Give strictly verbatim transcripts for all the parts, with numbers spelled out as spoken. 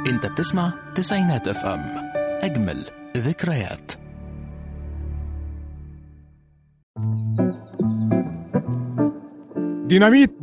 انت بتسمع تسعينات اف ام، اجمل ذكريات. ديناميت.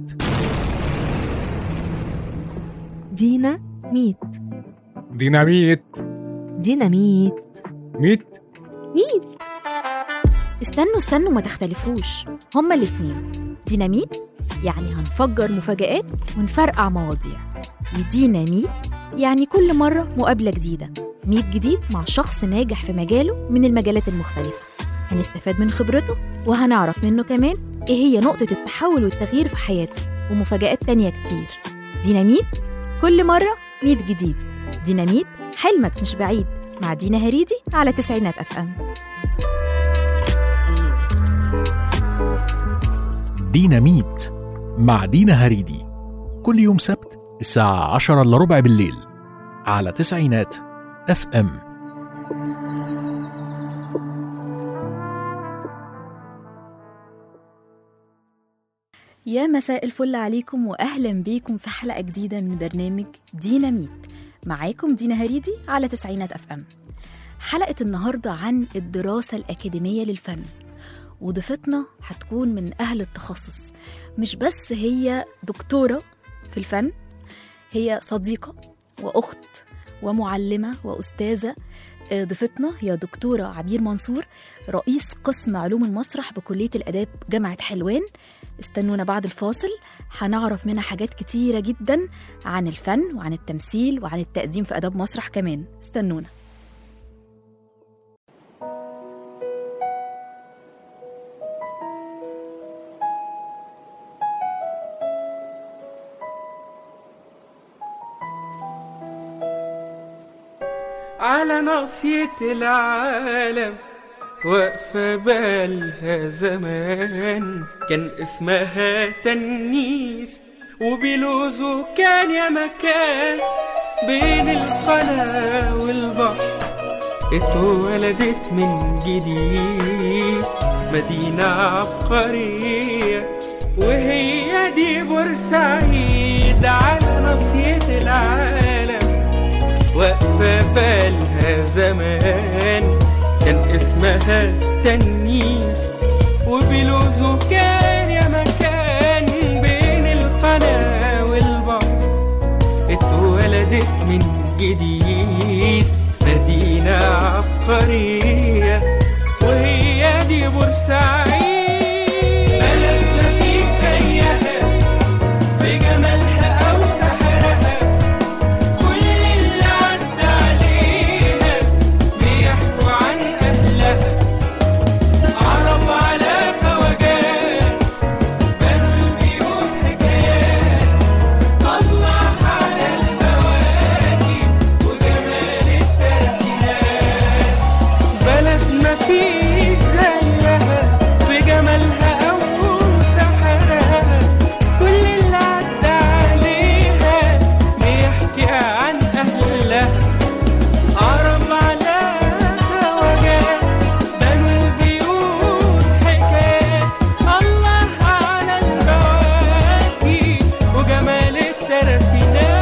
دينا ميت. ديناميت. ديناميت. ميت ميت. استنوا استنوا ما تختلفوش، هما الاتنين. ديناميت يعني هنفجر مفاجآت ونفرقع مواضيع، وديناميت يعني كل مرة مقابلة جديدة، ميت جديد مع شخص ناجح في مجاله من المجالات المختلفة. هنستفاد من خبرته وهنعرف منه كمان إيه هي نقطة التحول والتغيير في حياته، ومفاجآت تانية كتير. ديناميت كل مرة ميت جديد. ديناميت حلمك مش بعيد، مع دينا هريدي على تسعينات أف أم. ديناميت مع دينا هريدي، كل يوم سبت الساعة عشرة إلا ربع بالليل على تسعينات اف ام. يا مساء الفل عليكم وأهلا بيكم في حلقة جديدة من برنامج ديناميت. معاكم دينا هريدي على تسعينات أف أم. حلقة النهاردة عن الدراسة الأكاديمية للفن، وضيفتنا هتكون من أهل التخصص، مش بس هي دكتورة في الفن، هي صديقة وأخت ومعلمة وأستاذة. ضيفتنا هي دكتورة عبير منصور، رئيس قسم علوم المسرح بكلية الآداب جامعة حلوان. استنونا بعد الفاصل، هنعرف منها حاجات كتيرة جدا عن الفن وعن التمثيل وعن التقديم في آداب مسرح كمان. استنونا. على ناصية العالم واقفة بالها زمان، كان اسمها تنيس وبلوزه كان يا مكان، بين القنا والبحر اتولدت من جديد مدينة عبقرية، وهي دي بورسعيد. على ناصية العالم واقفة بالها زمان، كان اسمها تنيس وبلوزه كان يا مكان، بين القنا والبحر اتولدت من جديد مدينة عبقرية، وهي دي بورسعيد. بلدنا في خيها بجمالها أو سحرها، كل اللي عدى عليها بيحكوا عن أهلها، عرب على خواجات بنوا البيوت حكايات، الله على البواكي وجمال الترسيلات. بلدنا فيش زيها بجمالها أو سحرها، كل اللي عدى عليها بيحكي عن أهلها، عرب على خواجات بنوا البيوت حكايات، الله على البواكي وجمال الترسيلات.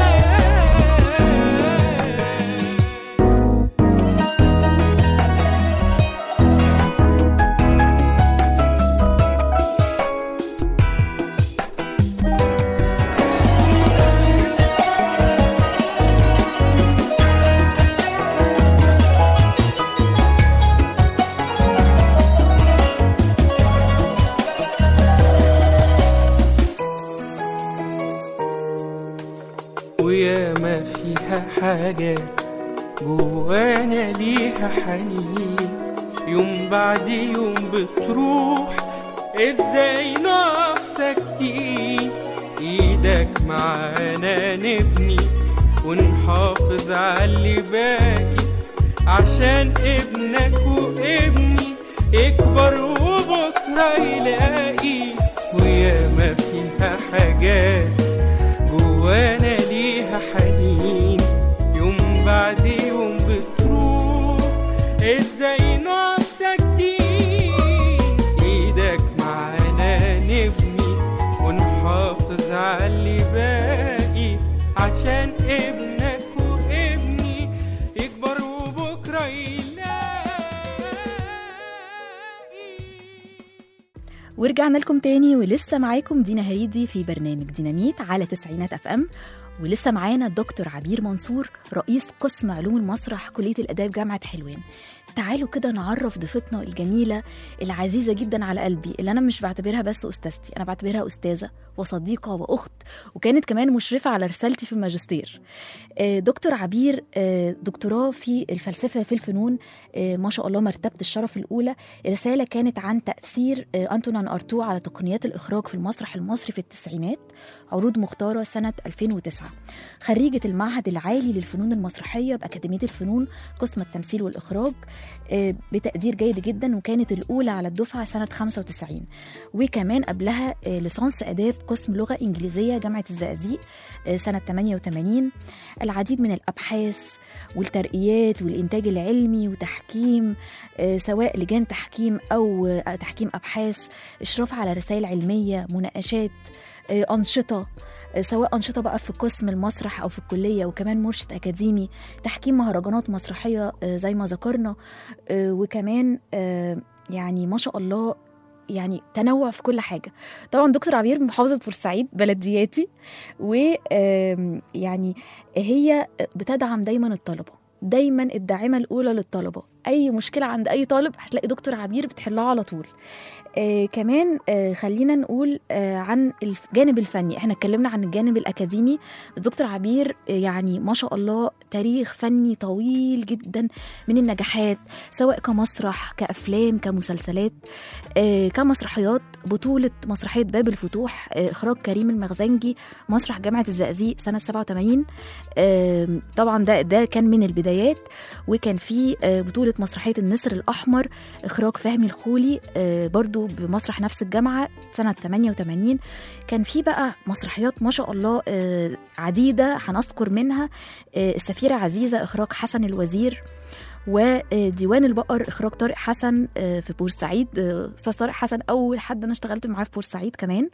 ويا ما فيها حاجات جوانا ليها حنين، يوم بعد يوم بتروح، ازاي نقف ساكتين؟ ايدك معانا نبني ونحافظ على اللي باقي، عشان ابنك وابني يكبر وبكرة يلاقي. ويا ما فيها حاجات جوانا ليها حنين، يوم بعد يوم بتروح، ازاي نقف ساكتين؟ ايدك معانا نبني ونحافظ على اللي باقي، عشان ابنك وابني ورجعنا لكم تاني ولسه معاكم دينا هريدي في برنامج ديناميت على تسعينات اف ام. ولسه معانا الدكتور عبير منصور رئيس قسم علوم المسرح كلية الآداب جامعة حلوان. تعالوا كده نعرف ضيفتنا الجميلة العزيزة جدا على قلبي، اللي أنا مش بعتبرها بس أستاذتي، أنا بعتبرها أستاذة وصديقة وأخت، وكانت كمان مشرفة على رسالتي في الماجستير. دكتور عبير دكتوراه في الفلسفة في الفنون، ما شاء الله مرتبة الشرف الأولى. الرسالة كانت عن تأثير أنتونان أرتو على تقنيات الإخراج في المسرح المصري في التسعينات، عروض مختارة سنة ألفين وتسعة. خريجة المعهد العالي للفنون المسرحية بأكاديمية الفنون قسم التمثيل والإخراج بتقدير جيد جدا، وكانت الأولى على الدفعة سنة خمسة وتسعين. وكمان قبلها ليسانس آداب قسم لغة إنجليزية جامعة الزقازيق سنة ثمانية وثمانين. العديد من الأبحاث والترقيات والإنتاج العلمي وتحكيم، سواء لجان تحكيم أو تحكيم أبحاث، إشراف على رسائل علمية، مناقشات، أنشطة، سواء أنشطة بقى في قسم المسرح أو في الكلية، وكمان مرشد أكاديمي، تحكيم مهرجانات مسرحية زي ما ذكرنا، وكمان يعني ما شاء الله يعني تنوع في كل حاجة. طبعا دكتور عبير من محافظة بورسعيد بلدياتي، ويعني هي بتدعم دايما الطلبة، دايما الداعمة الأولى للطلبة. أي مشكلة عند أي طالب هتلاقي دكتور عبير بتحلها على طول. آه كمان آه خلينا نقول آه عن الجانب الفني. احنا اتكلمنا عن الجانب الأكاديمي، بس دكتور عبير آه يعني ما شاء الله تاريخ فني طويل جدا من النجاحات، سواء كمسرح، كأفلام، كمسلسلات، آه كمسرحيات. بطولة مسرحية باب الفتوح، آه إخراج كريم المغزنجي، مسرح جامعة الزقازيق سنة سبعة وثمانين. آه طبعا ده ده كان من البدايات. وكان في آه بطولة مسرحية النسر الأحمر، إخراج فهمي الخولي، آه برضو بمسرح نفس الجامعة سنة ثمانية وثمانين. كان في بقى مسرحيات ما شاء الله آه عديدة، هنذكر منها آه السفيرة عزيزة، إخراج حسن الوزير، وديوان البقر، إخراج طارق حسن في بورسعيد، أستاذ طارق حسن أول حد أنا اشتغلت معاه في بورسعيد كمان.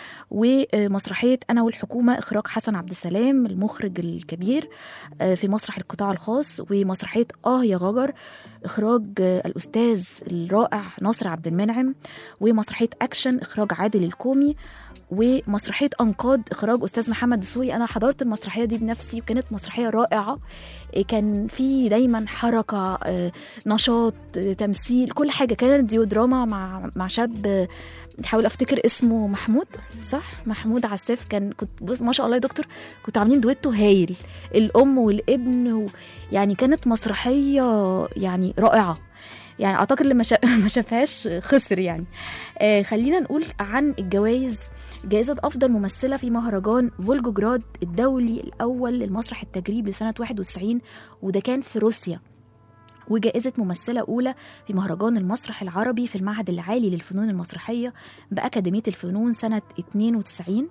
ومسرحية أنا والحكومة، إخراج حسن عبد السلام المخرج الكبير في مسرح القطاع الخاص. ومسرحية آه يا غجر، إخراج الأستاذ الرائع ناصر عبد المنعم. ومسرحية أكشن، إخراج عادل الكومي. ومسرحية أنقاض، إخراج أستاذ محمد دسوقي. أنا حضرت المسرحية دي بنفسي، وكانت مسرحية رائعة. كان في دايما حركة، نشاط، تمثيل، كل حاجة. كانت ديودراما مع مع شاب، بحاول أفتكر اسمه، محمود، صح؟ محمود عساف. كان كنت بص ما شاء الله يا دكتور، كنت عاملين دويتو هايل، الأم والابن، و يعني كانت مسرحية يعني رائعة. يعني أعتقد اللي ما شافهاش خسر يعني. آه خلينا نقول عن الجوائز. جائزة أفضل ممثلة في مهرجان فولجوجراد الدولي الأول للمسرح التجريبي لسنة واحد وتسعين، وده كان في روسيا. وجائزة ممثلة أولى في مهرجان المسرح العربي في المعهد العالي للفنون المسرحية بأكاديمية الفنون سنة اثنين وتسعين.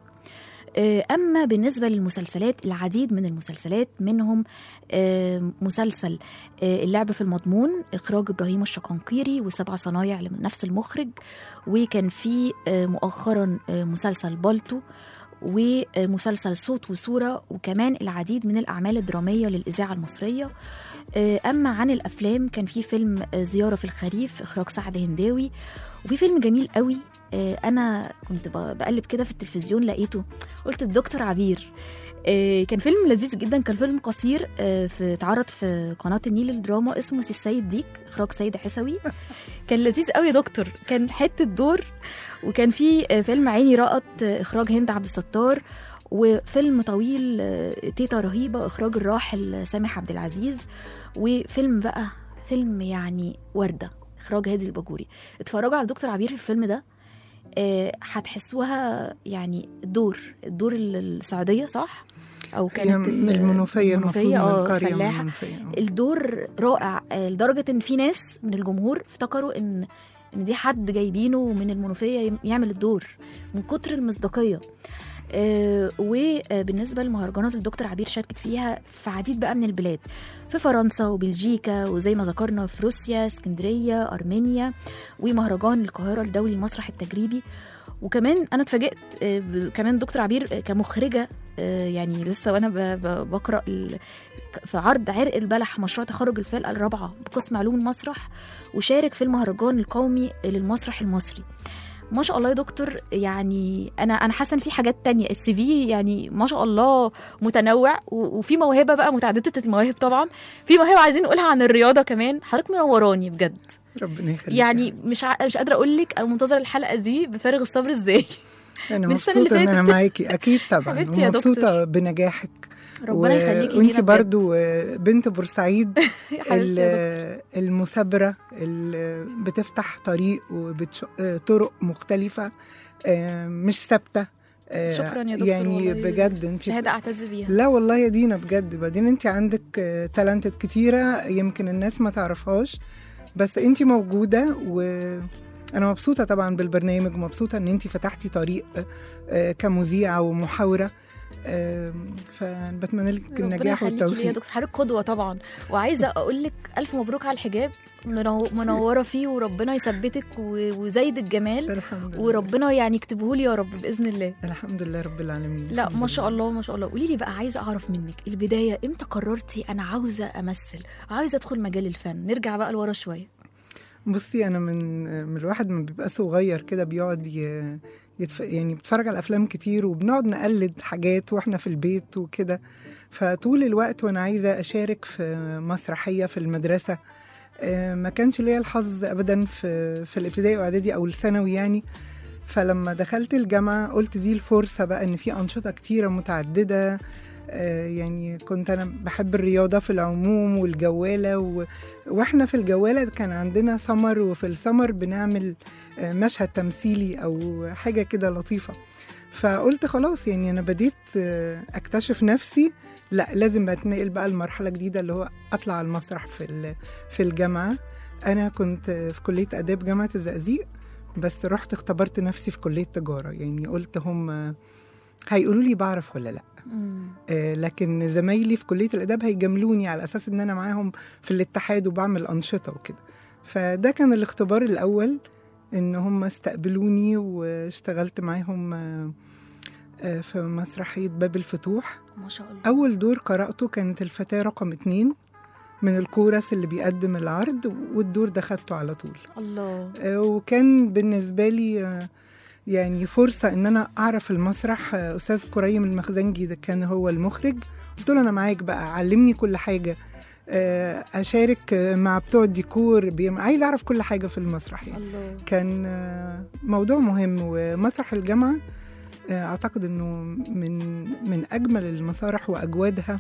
أما بالنسبة للمسلسلات، العديد من المسلسلات، منهم مسلسل اللعب في المضمون، إخراج إبراهيم الشقنقيري وسبع صنايع لنفس المخرج. وكان في مؤخرا مسلسل بالتو، ومسلسل صوت وصورة، وكمان العديد من الأعمال الدرامية للإذاعة المصرية. أما عن الأفلام، كان في فيلم زيارة في الخريف، إخراج سعد هنداوي. وفي فيلم جميل قوي أنا كنت بقلب كده في التلفزيون لقيته، قلت الدكتور عبير. كان فيلم لذيذ جدا، كان فيلم قصير في اتعرض في قناة النيل الدراما، اسمه سي السيد ديك، إخراج سيد حسوي. كان لذيذ قوي يا دكتور، كان حتة دور. وكان في فيلم عيني رأت، إخراج هند عبد الستار. وفيلم طويل تيتا رهيبة، إخراج الراحل سامح عبد العزيز. وفيلم بقى فيلم يعني وردة، إخراج هادي الباجوري. اتفرجوا على الدكتور عبير في الفيلم ده، هتحسوها يعني الدور الدور السعودية، صح؟ أو كانت من المنوفية، المنوفية اه فلاحة. الدور رائع لدرجة إن في ناس من الجمهور افتكروا إن إن دي حد جايبينه من المنوفية يعمل الدور من كتر المصداقية. آه وبالنسبة للمهرجانات اللي الدكتور عبير شاركت فيها في عديد بقى من البلاد، في فرنسا وبلجيكا، وزي ما ذكرنا في روسيا، اسكندرية، أرمينيا، ومهرجان القاهرة الدولي المسرح التجريبي. وكمان أنا اتفاجئت آه كمان دكتور عبير كمخرجة، آه يعني لسه وأنا بقرأ في عرض عرق البلح، مشروع تخرج الفرقة الرابعة بقسم علوم المسرح، وشارك في المهرجان القومي للمسرح المصري. ما شاء الله يا دكتور، يعني انا انا حاسه ان في حاجات تانية، السي في يعني ما شاء الله متنوع، و- وفي موهبه بقى متعدده المواهب طبعا. في موهبه عايزين نقولها عن الرياضه كمان، حضرتك منوراني بجد. ربنا يخليك. يعني مش ع... مش قادره اقول لك انا منتظره الحلقه دي بفارغ الصبر ازاي. انا من السنة اللي مبسوطه ان انا فاتت. معاكي اكيد طبعا، حبيبتي يا ومبسوطه دكتور. بنجاحك. ربنا يخليكي وانت لينا برضو بنت بورسعيد يا حبيبتي يا ال- المثابره اللي بتفتح طريق وبتشق طرق مختلفه، آه، مش ثابته. آه، شكراً يا دكتور يعني والله. بجد انت شهاده اعتز بيها. لا والله يا دينا بجد. بعدين انت عندك تالنتد كتيره يمكن الناس ما تعرفهاش، بس انت موجوده. وانا مبسوطه طبعا بالبرنامج، ومبسوطه ان انت فتحتي طريق آه، كمذيعه ومحاوره. آه، فبتمنى لك ربنا النجاح يخليكي ليا يا والتوفيق. دكتور، حضرتك قدوه طبعا. وعايزه اقول لك الف مبروك على الحجاب، منو- منوره فيه، وربنا يثبتك و- وزايد الجمال، الحمد لله. وربنا يعني يكتبه لي يا رب باذن الله. الحمد لله رب العالمين. لا الحمد ما شاء لله. الله ما شاء الله. قولي لي بقى، عايزه اعرف منك البدايه، امتى قررتي انا عاوزه امثل، عايزه ادخل مجال الفن؟ نرجع بقى لورا شويه. بصي انا من من الواحد ما بيبقى صغير كده بيقعد ي- يتف... يعني بتفرج على افلام كتير، وبنقعد نقلد حاجات واحنا في البيت وكده. فطول الوقت وانا عايزه اشارك في مسرحيه في المدرسه. آه، ما كانش ليا الحظ ابدا في في الابتدائي واعدادي او الثانوي يعني. فلما دخلت الجامعه قلت دي الفرصه بقى، ان في انشطه كتيره متعدده. آه، يعني كنت أنا بحب الرياضة في العموم والجوالة و... وإحنا في الجوالة كان عندنا سمر، وفي السمر بنعمل آه، مشهد تمثيلي أو حاجة كده لطيفة. فقلت خلاص يعني أنا بديت آه، أكتشف نفسي، لا لازم أتنقل بقى لمرحلة جديدة اللي هو أطلع على المسرح في ال- في الجامعة. أنا كنت في كلية آداب جامعة الزقازيق، بس رحت اختبرت نفسي في كلية تجارة. يعني قلت هم هيقولوا لي بعرف ولا لا. مم. آه، لكن زمايلي في كلية الآداب هيجاملوني على أساس إن أنا معاهم في الاتحاد وبعمل أنشطة وكده. فده كان الاختبار الأول، إن هم استقبلوني واشتغلت معاهم آه، آه، في مسرحية باب الفتوح. ما شاء الله. أول دور قرأته كانت الفتاة رقم اتنين من الكورس اللي بيقدم العرض، والدور ده خدته على طول. الله. آه، وكان بالنسبة لي آه، يعني فرصة إن أنا أعرف المسرح. آه، أستاذ كريم المخزنجي ده كان هو المخرج. قلت له أنا معاك بقى، علمني كل حاجة. آه، أشارك آه، مع بتوع الديكور، بيم- عايز أعرف كل حاجة في المسرح يعني. الله. كان آه، موضوع مهم. ومسرح الجامعة آه، أعتقد أنه من من أجمل المسارح وأجوادها،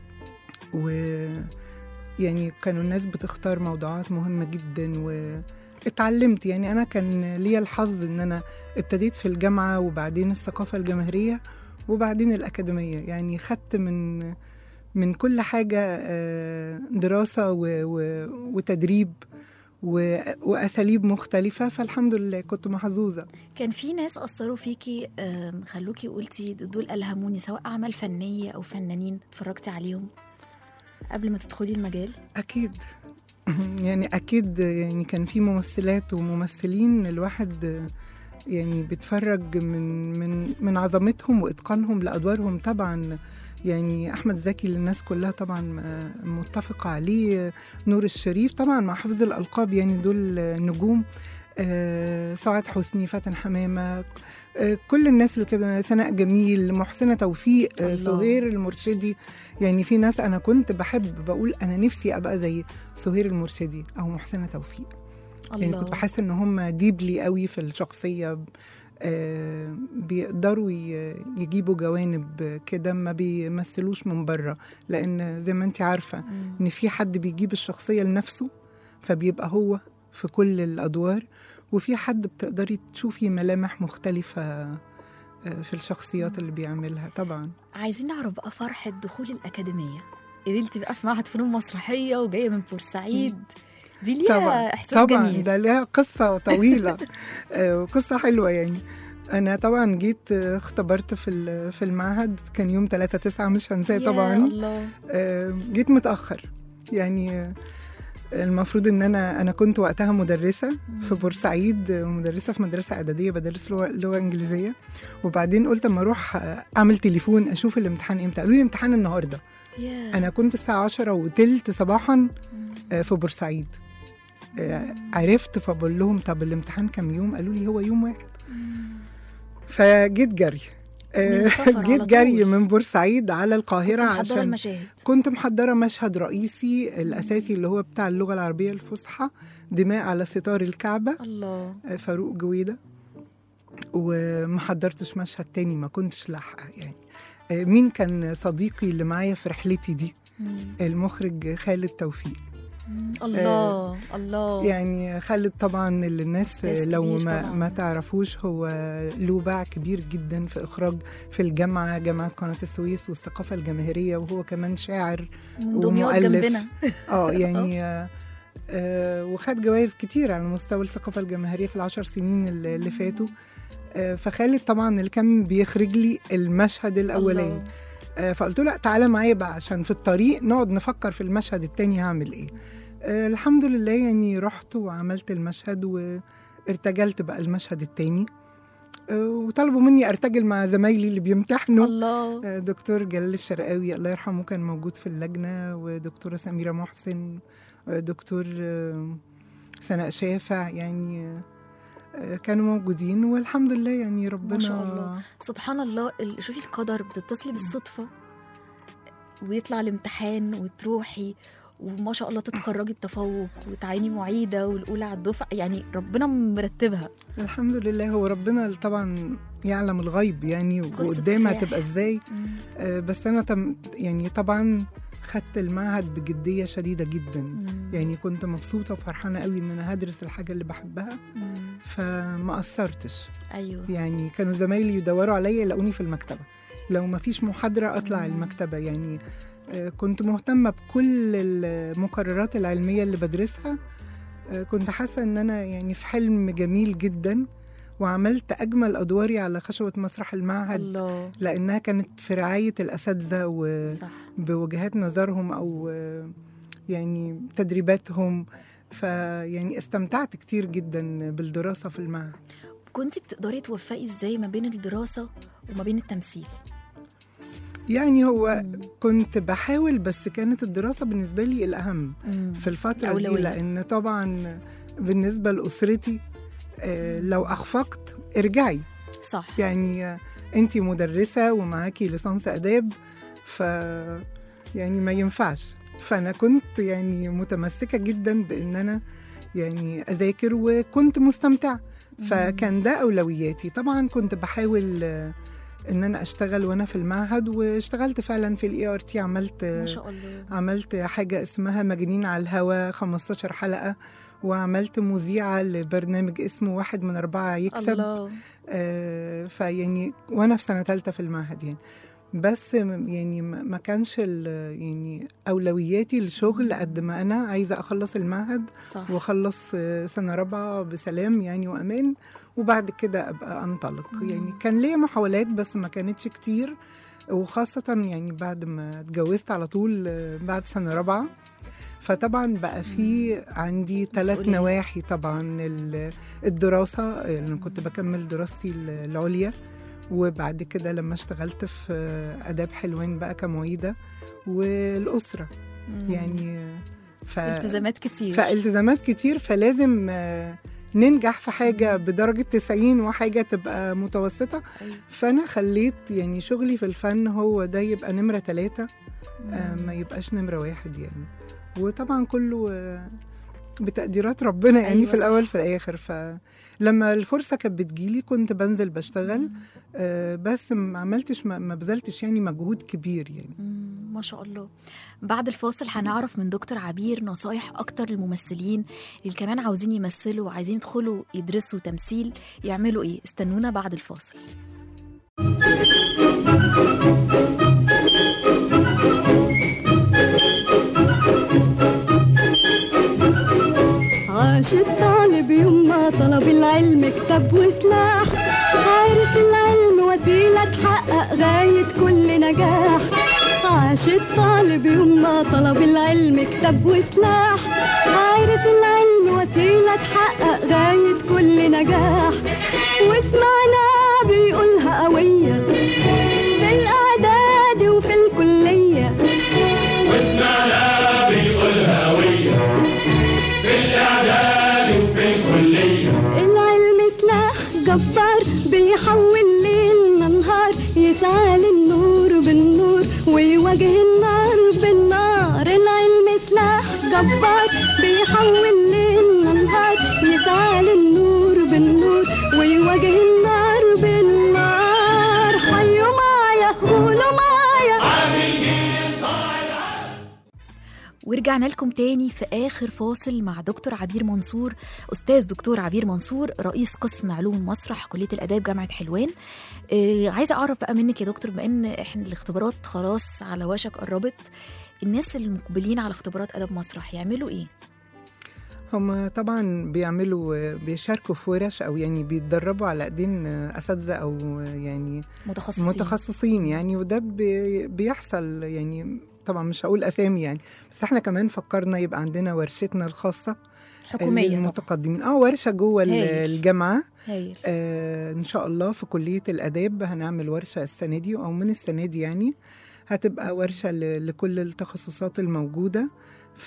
ويعني كانوا الناس بتختار موضوعات مهمة جدا. واتعلمت يعني، أنا كان ليا الحظ أن أنا ابتديت في الجامعة، وبعدين الثقافة الجماهيرية، وبعدين الأكاديمية. يعني خدت من من كل حاجة آه، دراسة و- و- وتدريب و- وأساليب مختلفة. فالحمد لله كنت محظوظة. كان في ناس أثروا فيكي، آم، خلوكي قلتي دول ألهموني، سواء أعمال فنية أو فنانين اتفرجتي عليهم قبل ما تدخلي المجال؟ أكيد يعني أكيد يعني كان في ممثلات وممثلين الواحد يعني بيتفرج من من من عظمتهم وإتقانهم لأدوارهم. طبعا يعني أحمد زكي اللي الناس كلها طبعا متفقة عليه، نور الشريف طبعا مع حفظ الألقاب، يعني دول نجوم. آه، سعاد حسني، فاتن حمامة، آه، كل الناس اللي كده، سناء جميل، محسنة توفيق، آه، الله. سهير المرشدي. يعني في ناس أنا كنت بحب بقول أنا نفسي أبقى زي سهير المرشدي أو محسنة توفيق. الله. يعني كنت بحس إن هم ديبلي قوي في الشخصية. آه، بيقدروا ي- يجيبوا جوانب كده ما بيمثلوش من بره، لأن زي ما انت عارفة مم. إن في حد بيجيب الشخصية لنفسه فبيبقى هو في كل الأدوار، وفي حد بتقدري تشوفي ملامح مختلفة آه، في الشخصيات اللي بيعملها. طبعا عايزين نعرف بقى فرحة دخول الأكاديمية، اللي انت بقى في معهد فنون مسرحية وجاية من بورسعيد، دي ليها طبعا إحساس طبعا جميل. ده ليها قصة طويلة آه، وقصة حلوة يعني. أنا طبعا جيت آه، اختبرت في ال- في المعهد، كان يوم ثلاثة تسعة مش هنساه يا طبعا. الله. آه، جيت متأخر يعني. آه، المفروض ان انا انا كنت وقتها مدرسه في بورسعيد، آه، مدرسه في مدرسه اعداديه بدرس لغه لغه انجليزيه. وبعدين قلت اما اروح آه، اعمل تليفون اشوف الامتحان امتى، قالوا لي الامتحان النهارده. يا. انا كنت الساعه عشرة وتلت صباحا مم. آه، في بورسعيد. آه، عرفت فبقول لهم طب الامتحان كام يوم؟ قالوا لي هو يوم واحد. فجيت جري من السفر على جيت جري طول. من بورسعيد على القاهرة كنت محضرة عشان المشاهد. كنت محضرة مشهد رئيسي الأساسي اللي هو بتاع اللغة العربية الفصحى، دماء على ستار الكعبة، الله. فاروق جويدة. ومحضرتش مشهد تاني، ما كنتش لاحقة يعني. مين كان صديقي اللي معايا في رحلتي دي؟ مم. المخرج خالد توفيق. مم. الله الله. يعني خالد طبعا اللي الناس ناس لو كبير ما, طبعاً. ما تعرفوش، هو له باع كبير جدا في إخراج في الجامعة، جامعة قناة السويس والثقافة الجماهيرية، وهو كمان شاعر من دمياط ومؤلف. جنبنا. اه يعني آه آه وخد جوائز كتير على مستوى الثقافة الجماهيرية في العشر سنين اللي اللي فاتوا. آه فخالد طبعا اللي كان بيخرج لي المشهد الأولاني. آه فقلت له تعالى معايا بقى عشان في الطريق نقعد نفكر في المشهد التاني هعمل ايه. آه الحمد لله يعني رحت وعملت المشهد وارتجلت بقى المشهد التاني. آه وطلبوا مني ارتجل مع زمايلي اللي بيمتحنوا. الله. آه دكتور جلال الشرقاوي الله يرحمه كان موجود في اللجنة، ودكتورة سميرة محسن، دكتور آه سناء شافع، يعني آه كانوا موجودين والحمد لله يعني ربنا ما شاء الله. سبحان الله. ال- شوفي القدر، بتتصلي بالصدفة ويطلع الامتحان وتروحي وما شاء الله تتخرجي بتفوق وتعيني معيدة والأولى على الدفعة، يعني ربنا مرتبها. الحمد لله. هو ربنا طبعا يعلم الغيب يعني وقدام كفاح. هتبقى ازاي. آه بس انا تم يعني طبعا خدت المعهد بجدية شديدة جدا. مم. يعني كنت مبسوطة وفرحانة قوي ان انا هدرس الحاجة اللي بحبها، مم. فما قصرتش. أيوه. يعني كانوا زمايلي يدوروا عليا يلاقوني في المكتبة، لو ما فيش محاضرة أطلع مم. المكتبة. يعني آه، كنت مهتمة بكل المقررات العلمية اللي بدرسها. آه، كنت حاسة أن أنا يعني في حلم جميل جدا، وعملت أجمل أدواري على خشبة مسرح المعهد الله. لأنها كانت في رعاية الأساتذة صح. وبوجهات نظرهم أو آه، يعني تدريباتهم. فيعني استمتعت كتير جدا بالدراسة في المعهد. كنتي بتقدري توفقي ازاي ما بين الدراسة وما بين التمثيل؟ يعني هو كنت بحاول، بس كانت الدراسة بالنسبة لي الأهم مم. في الفترة أولوية. دي، لأن طبعا بالنسبة لأسرتي آه، لو أخفقت ارجعي. صح. يعني آه، أنتي مدرسة ومعاكي ليسانس آداب، ف يعني ما ينفعش. فأنا كنت يعني متمسكة جدا بأن أنا يعني أذاكر وكنت مستمتعة، فكان ده أولوياتي. طبعا كنت بحاول آه، ان انا اشتغل وانا في المعهد، واشتغلت فعلا في الاي ار تي. عملت ما شاء الله. عملت حاجه اسمها مجانين على الهوا خمستاشر حلقه، وعملت مذيعه لبرنامج اسمه واحد من اربعه يكسب. الله. آه فيعني وانا في سنه ثالثه في المعهد يعني. بس م- يعني ما ما كانش ال- يعني اولوياتي الشغل قد ما انا عايزه اخلص المعهد صح. واخلص آه، سنه رابعه بسلام يعني وامان، وبعد كده ابقى انطلق. مم. يعني كان ليا محاولات بس ما كانتش كتير، وخاصه يعني بعد ما اتجوزت على طول آه، بعد سنه رابعه. فطبعا بقى في عندي ثلاث مسؤولية. نواحي. طبعا ال- الدراسه، آه، انا كنت بكمل دراستي العليا، وبعد كده لما اشتغلت في آه، آداب حلوان بقى كمعيدة، والأسرة مم. يعني ف... التزامات كتير. فالتزامات كتير، فلازم آه، ننجح في حاجة بدرجة تسعين وحاجة تبقى متوسطة. أيوة. فأنا خليت يعني شغلي في الفن هو ده يبقى نمرة ثلاثة، آه، مم. ما يبقاش نمرة واحد يعني. وطبعا كله آه، بتقديرات ربنا يعني. أيوة في صح. الأول في الآخر. فلما الفرصة كانت بتجيلي كنت بنزل بشتغل، آه، بس ما عملتش ما ما بذلتش يعني مجهود كبير يعني. مم. ما شاء الله. بعد الفاصل هنعرف من دكتور عبير نصايح أكتر للممثلين اللي كمان عاوزين يمثلوا وعايزين يدخلوا يدرسوا تمثيل يعملوا إيه. استنونا بعد الفاصل. عاش الطالب يوم ما طلب العلم كتاب وسلاح، عارف العلم وسيلة تحقق غاية كل نجاح. عاش الطالب يوم ما طلب العلم كتاب وسلاح، عارف العلم وسيلة تحقق غاية كل نجاح. واسمعنا بيقولها قوية في الإعداد وفي الكلية، واسمعنا بيقولها قوية في الإعداد وفي الكلية. العلم سلاح جبار جبار بيحول ليلنا نهار يسعى للنور بالنور ويواجه النار بالنار. حيوا معايا قولوا معايا. ورجعنا لكم تاني في آخر فاصل مع دكتور عبير منصور، أستاذ دكتور عبير منصور، رئيس قسم علوم المسرح كلية الآداب جامعة حلوان. آه عايزة أعرف بقى منك يا دكتور، بأن إحنا الاختبارات خلاص على وشك قربت، الناس المقبلين على اختبارات آداب مسرح يعملوا إيه؟ هم طبعا بيعملوا بيشاركوا في ورش أو يعني بيتدربوا على أيدين أساتذة أو يعني متخصصين, متخصصين يعني، وده بي بيحصل يعني. طبعا مش هقول أسامي يعني، بس احنا كمان فكرنا يبقى عندنا ورشتنا الخاصة حكومية للمتقدمين، اه ورشة جوه الجامعة. هايل. آه إن شاء الله في كلية الآداب هنعمل ورشة السنة دي أو من السنة دي يعني، هتبقى ورشة لكل التخصصات الموجودة. ف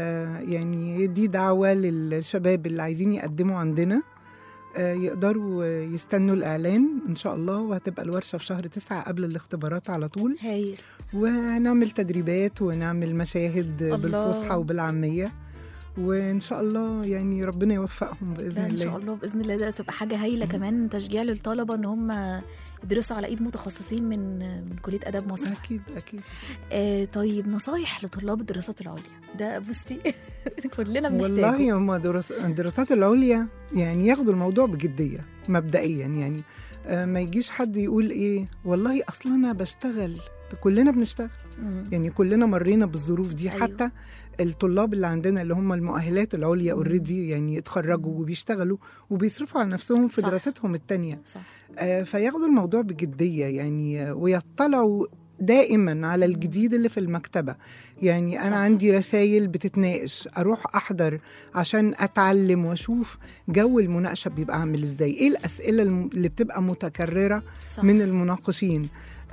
يعني دي دعوة للشباب اللي عايزين يقدموا عندنا، آه يقدروا يستنوا الإعلان إن شاء الله، وهتبقى الورشة في شهر تسعة قبل الاختبارات على طول. هايل. ونعمل تدريبات ونعمل مشاهد الله. بالفصحى وبالعامية، وإن شاء الله يعني ربنا يوفقهم بإذن الله. إن شاء الله بإذن الله، ده تبقى حاجة هايلة. كمان تشجيع للطلبة إن هم يدرسوا على إيد متخصصين من من كلية آداب مسرح. أكيد أكيد. آه طيب، نصايح لطلاب الدراسات العليا، ده بصي كلنا بنحتاجه. والله هم درس... الدراسات العليا يعني ياخدوا الموضوع بجدية مبدئيا يعني. آه ما يجيش حد يقول إيه والله أصلا أنا بشتغل، كلنا بنشتغل مم. يعني كلنا مرينا بالظروف دي. أيوه. حتى الطلاب اللي عندنا اللي هم المؤهلات العليا اوريدي يعني اتخرجوا وبيشتغلوا وبيصرفوا على نفسهم في صح. دراستهم التانية. صح. آه فياخدوا الموضوع بجدية يعني، ويطلعوا دائما على الجديد اللي في المكتبة. يعني صح. أنا عندي رسائل بتتناقش، أروح أحضر عشان أتعلم وأشوف جو المناقشة بيبقى عامل إزاي، إيه الأسئلة اللي بتبقى متكررة صح. من المناقشين.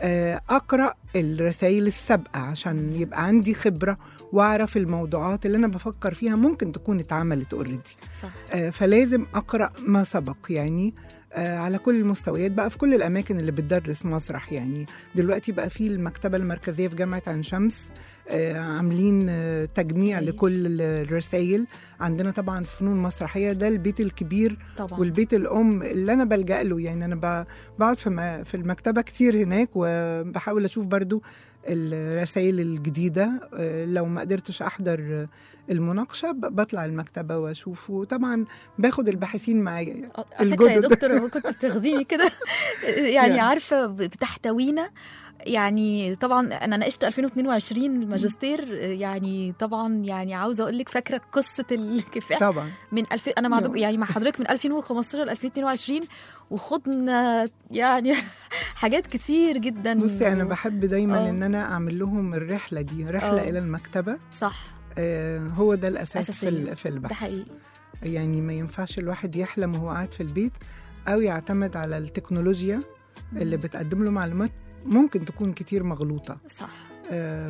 أقرأ الرسائل السابقة عشان يبقى عندي خبرة وأعرف الموضوعات اللي أنا بفكر فيها ممكن تكون اتعملت أوريدي. فلازم أقرأ ما سبق يعني على كل المستويات بقى في كل الأماكن اللي بتدرس مسرح. يعني دلوقتي بقى في المكتبة المركزية في جامعة عين شمس عاملين تجميع لكل الرسائل. عندنا طبعا فنون مسرحية، ده البيت الكبير طبعا. والبيت الأم اللي أنا بلجأ له يعني. أنا بقعد في المكتبة كتير هناك وبحاول أشوف برضو الرسائل الجديدة. لو ما قدرتش أحضر المناقشة بطلع المكتبة وأشوف، وطبعا باخد الباحثين معايا الجدد. يا دكتور كنت بتغذيني كده يعني عارفة بتحتوينا يعني. طبعا انا ناقشت ألفين واثنين وعشرين الماجستير يعني. طبعا يعني عاوزه اقول لك فاكره قصه الكفاح طبعا من ألفين، انا مع يعني مع حضرتك من ألفين وخمستاشر ل ألفين واثنين وعشرين، وخدنا يعني حاجات كتير جدا. بصي انا بحب دايما أوه. ان انا اعمل لهم الرحله دي، رحله أوه. الى المكتبه. صح. آه هو ده الاساس في في البحث. ده حقيقي. يعني ما ينفعش الواحد يحلم وهو قاعد في البيت او يعتمد على التكنولوجيا مم. اللي بتقدم له معلومات ممكن تكون كتير مغلوطة. صح. آه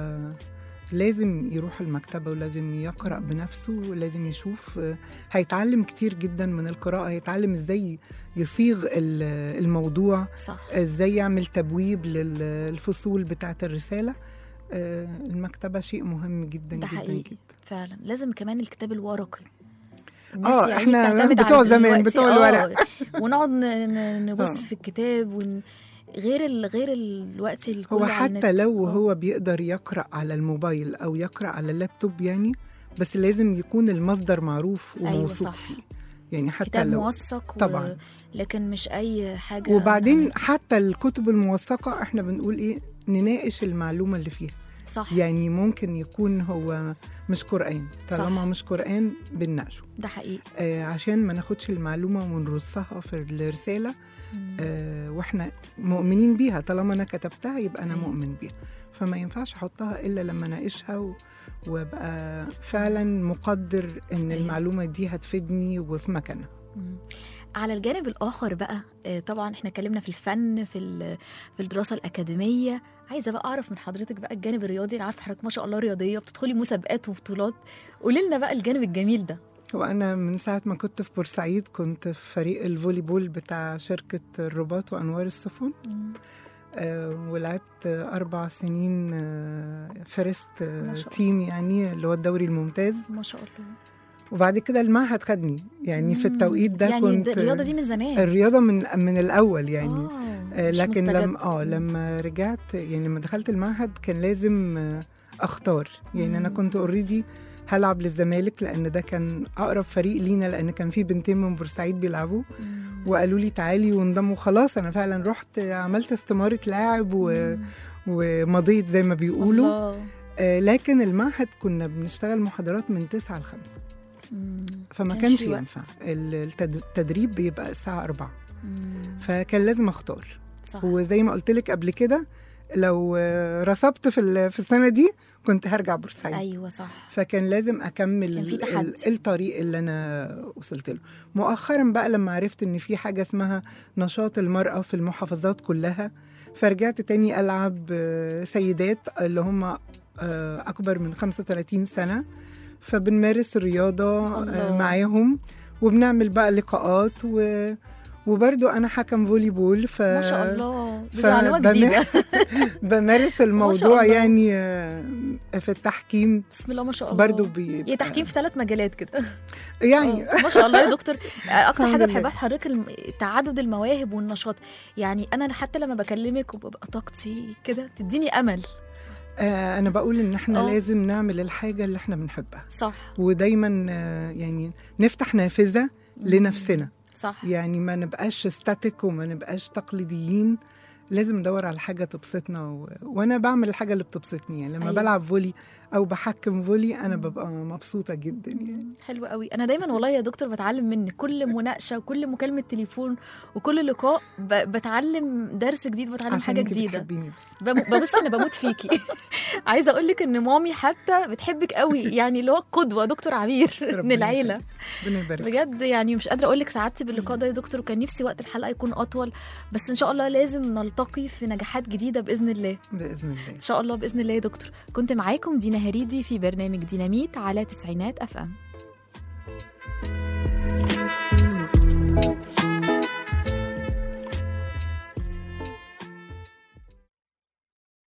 فلازم يروح المكتبة ولازم يقرأ بنفسه ولازم يشوف. آه هيتعلم كتير جدا من القراءة، هيتعلم ازاي يصيغ الموضوع. صح. ازاي يعمل تبويب للفصول بتاعة الرسالة. آه المكتبة شيء مهم جدا ده جدا حقيقي. جدا فعلا لازم كمان الكتاب الورقي. اه يعني احنا بتوع زمان بتوع الورق ونقعد نبص في الكتاب ون... غير ال... غير الوقت الكل هو حتى لو هو بيقدر يقرأ على الموبايل أو يقرأ على اللابتوب يعني، بس لازم يكون المصدر معروف وموثوق أيوة فيه يعني. حتى كتاب لو موثق طبعا و... لكن مش أي حاجة. وبعدين أنا... حتى الكتب الموثقة احنا بنقول إيه، نناقش المعلومة اللي فيها. صح. يعني ممكن يكون هو مش قرآن، طالما مش قرآن بنناقشه. ده حقيقي. آه عشان ما ناخدش المعلومة ونرصها في الرسالة آه واحنا مؤمنين بيها. طالما انا كتبتها يبقى انا مؤمن بيها، فما ينفعش احطها الا لما اناقشها و... وابقى فعلا مقدر ان المعلومة دي هتفيدني وفي مكانها. على الجانب الآخر بقى، طبعا احنا اتكلمنا في الفن في في الدراسة الأكاديمية. عايزة بقى أعرف من حضرتك بقى الجانب الرياضي. أنا عارفة حضرتك ما شاء الله رياضية، بتدخلي مسابقات وبطولات، قولي لنا بقى الجانب الجميل ده. وأنا من ساعة ما كنت في بورسعيد كنت في فريق الفولي بول بتاع شركة الرباط وأنوار السفن. آه، ولعبت أربع سنين آه، فيرست آه، ما شاء الله. تيم، يعني اللي هو الدوري الممتاز. ما شاء الله. وبعد كده المعهد خدني، يعني في التوقيت ده يعني كنت الرياضه دي من زمان. الرياضة من من الأول يعني. آه، آه، مش لكن مستجد. لما اه لما رجعت، يعني لما دخلت المعهد كان لازم آه، اختار. يعني انا مم. كنت اوريدي هلعب للزمالك، لان ده كان اقرب فريق لينا، لان كان في بنتين من بورسعيد بيلعبوا. مم. وقالوا لي تعالي وانضموا. خلاص انا فعلا رحت عملت استمارة لاعب و... مم. ومضيت زي ما بيقولوا. الله. آه، لكن المعهد كنا بنشتغل محاضرات من تسعة لخمسة، مم. فما كانش كانش في وقت. ينفع. التد- التدريب بيبقى الساعة أربعة، مم. فكان لازم اختار. صح. وزي ما قلت لك قبل كده، لو آه، رسبت في ال- في السنه دي كنت هرجع بورسعيد. ايوه صح. فكان لازم اكمل كان في ال- تحدي. الطريق اللي انا وصلت له. مؤخرا بقى لما عرفت ان في حاجه اسمها نشاط المراه في المحافظات كلها، فرجعت تاني العب آه، سيدات اللي هم آه، اكبر من خمسة وثلاثين سنه، فبنمارس الرياضه الله. آه، معاهم، وبنعمل بقى لقاءات و وبرضو أنا حكم فولي بول. ف... ما شاء الله، دي ف- معلومه بم- جديده. بمارس الموضوع الله. يعني آه، في التحكيم بسم الله ما شاء الله. برضو بي... هي تحكيم في ثلاث مجالات كده. يعني آه، ما شاء الله يا دكتور. آه، اكتر الحمد حاجه لله. بحبها في حضرتك الم- تعدد المواهب والنشاط. يعني انا حتى لما بكلمك وببقى طاقتي كده تديني امل. آه، أنا بقول إن إحنا آه. لازم نعمل الحاجة اللي إحنا بنحبها، صح. ودايما آه، يعني نفتح نافذة لنفسنا. صح. يعني ما نبقاش ستاتيك وما نبقاش تقليديين، لازم ندور على حاجة تبسطنا و... وأنا بعمل الحاجة اللي بتبسطني. يعني لما أيوة. أيوة. بلعب فولي أو بحكم فولي أنا ببقى مبسوطة جدا يعني. حلو قوي. انا دايما والله يا دكتور بتعلم منك، كل مناقشه وكل مكالمه تليفون وكل لقاء ب... بتعلم درس جديد، بتعلم عشان حاجه انت جديده. بتحبيني بس. بم- ببص انا بموت فيكي. عايزه اقول لك ان مامي حتى بتحبك قوي، يعني اللي هو قدوه دكتور عبير من ربنا العيله. ربنا يبارك. بجد يعني مش قادره اقول لك سعادتي باللقاء ده يا دكتور، وكان نفسي وقت الحلقه يكون اطول، بس ان شاء الله لازم نلتقي في نجاحات جديده باذن الله. بإذن الله. ان شاء الله باذن الله يا دكتور. كنت معاكم دينا هريدي في برنامج ديناميت على تسعينات اف ام.